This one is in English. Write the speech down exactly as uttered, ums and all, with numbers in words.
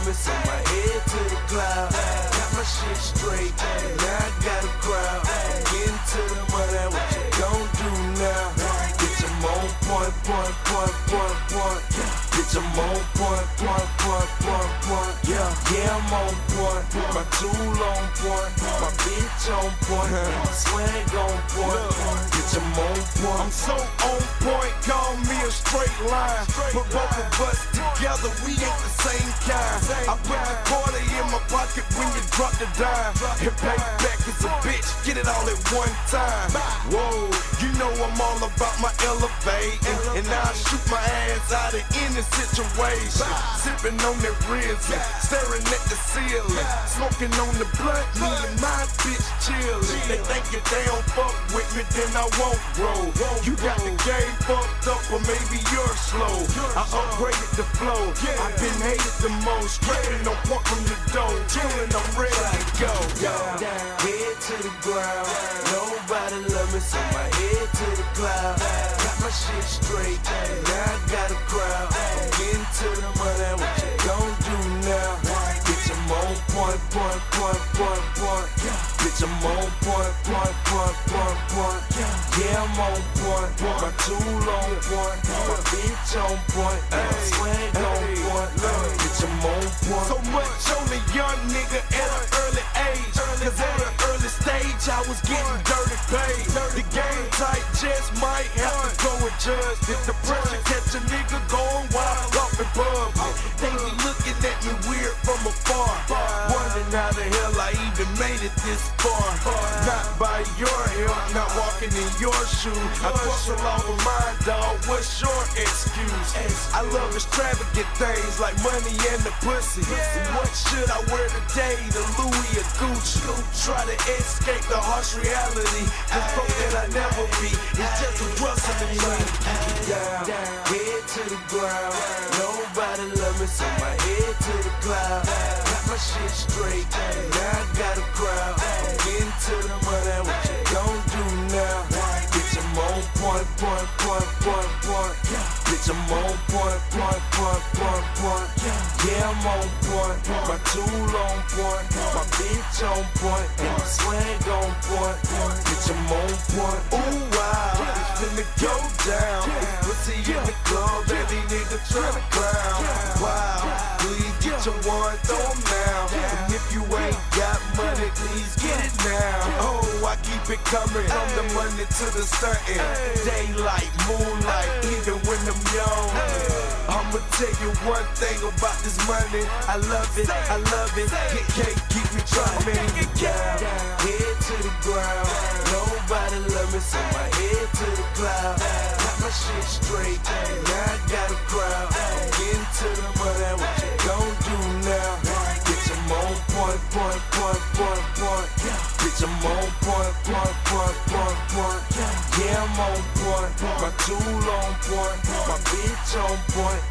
limits, on my head to the cloud. Got my shit straight, and now I got a crowd. Getting to the money, what you gon' do now? Bitch, I'm on point, point, point, point, point. Bitch, I'm on point, point, point, point, point. Yeah, yeah, I'm on point. My tool on point, my bitch on point, my swag on point. Bitch, I'm on point. I'm so on point, call me a straight line. Put both of us together, we ain't the same kind. I put the quarter in my pocket when you drop the dime. And pay back as a bitch, get it all at one time. Whoa, you know I'm all about my elevating, and I shoot my ass out of any situation. Sipping on that rizzy, staring at the ceiling, smoking on the blunt, me and my bitch chillin'. They think if they don't fuck with me, then I won't grow. You got the game fucked up, or maybe you're slow. I upgraded the flow, I've been hated the most. Straight no point from the door, chillin', I'm ready to go. Head to the ground, nobody love me, so my head to the cloud. Got my shit straight, now I got a crowd. Getting to the money, what you gon' do now? Bitch, I'm on point, point, point, point, point. Bitch, I'm on point, point, point, point, point. Yeah, I'm on point, my tool on point, my bitch on point, my swag on point. Bitch, I'm on point. So much on a young nigga at an early age, cause at an early stage I was getting dirty paid. The game tight, just might have to go and judge. If the pressure catch a nigga going wild up in public, they be looking at me weird from afar, wondering how the hell I even made it this far. Not by your help, not walking in your shoes. I bustle all of mine, dog, what's your excuse? I love extravagant things like money and the pussy. What should I wear today, the Louis or Gucci? Try to escape the harsh reality, just hope that I never be. It's just a rustle in me. Down, head to the ground, nobody love me, so my head to the cloud. Got my shit straight, now I got a crowd. Getting to the money, what you gon' do now? Bitch, I'm on point, point, point, point, point. Bitch, I'm on point, point, point, point, point. Yeah, I'm on point, my tool on point, my bitch on point, and my swag on point. Bitch, I'm on point. Ooh, wow, it's finna go down. It's pussy in the club, every nigga tryna crown. Wow, please get your one, throw 'em now. And if you ain't got money, please get it now. Oh, I keep it coming, from the money to the stuntin'. Daylight, moonlight, even when I'm young. I'ma tell you one thing about this money, I love it, I love it. You can't keep me drumming. Down, head to the ground, nobody love me, so my head to the cloud. Got my shit straight, now I got a crowd. Getting to the money, what you gon' do now? Bitch, I'm on point, point, point, point, point. Bitch, I'm on point, point, point, point, point. Yeah, I'm on point, my tool on point, my bitch on point,